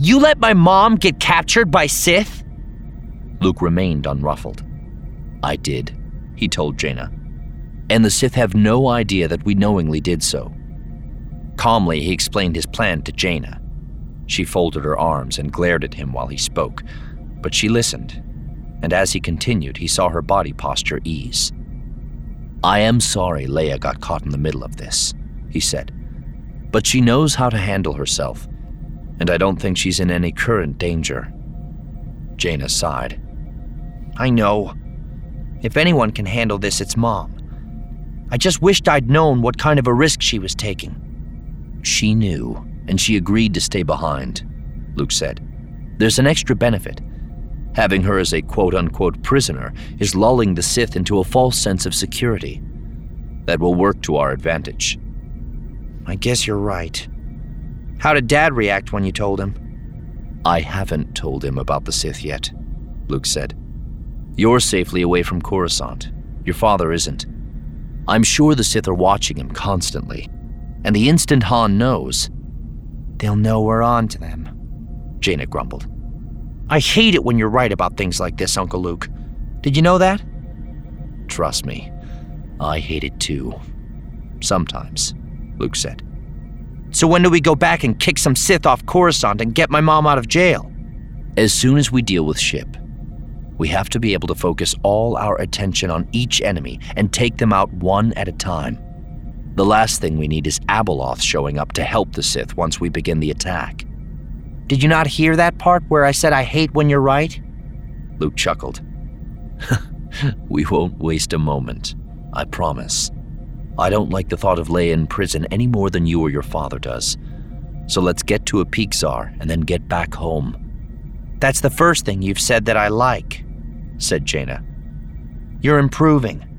You let my mom get captured by Sith? Luke remained unruffled. I did, he told Jaina. And the Sith have no idea that we knowingly did so. Calmly, he explained his plan to Jaina. She folded her arms and glared at him while he spoke, but she listened, and as he continued, he saw her body posture ease. I am sorry Leia got caught in the middle of this, he said, but she knows how to handle herself, and I don't think she's in any current danger. Jaina sighed. I know. If anyone can handle this, it's Mom. I just wished I'd known what kind of a risk she was taking. She knew, and she agreed to stay behind, Luke said. There's an extra benefit. Having her as a quote-unquote prisoner is lulling the Sith into a false sense of security. That will work to our advantage. I guess you're right. How did Dad react when you told him? I haven't told him about the Sith yet, Luke said. You're safely away from Coruscant. Your father isn't. I'm sure the Sith are watching him constantly, and the instant Han knows, they'll know we're on to them, Jaina grumbled. I hate it when you're right about things like this, Uncle Luke. Did you know that? Trust me, I hate it too. Sometimes, Luke said. So when do we go back and kick some Sith off Coruscant and get my mom out of jail? As soon as we deal with Ship. We have to be able to focus all our attention on each enemy and take them out one at a time. The last thing we need is Abeloth showing up to help the Sith once we begin the attack. Did you not hear that part where I said I hate when you're right? Luke chuckled. We won't waste a moment, I promise. I don't like the thought of Leia in prison any more than you or your father does. So let's get to Apixar and then get back home. That's the first thing you've said that I like, said Jaina. You're improving.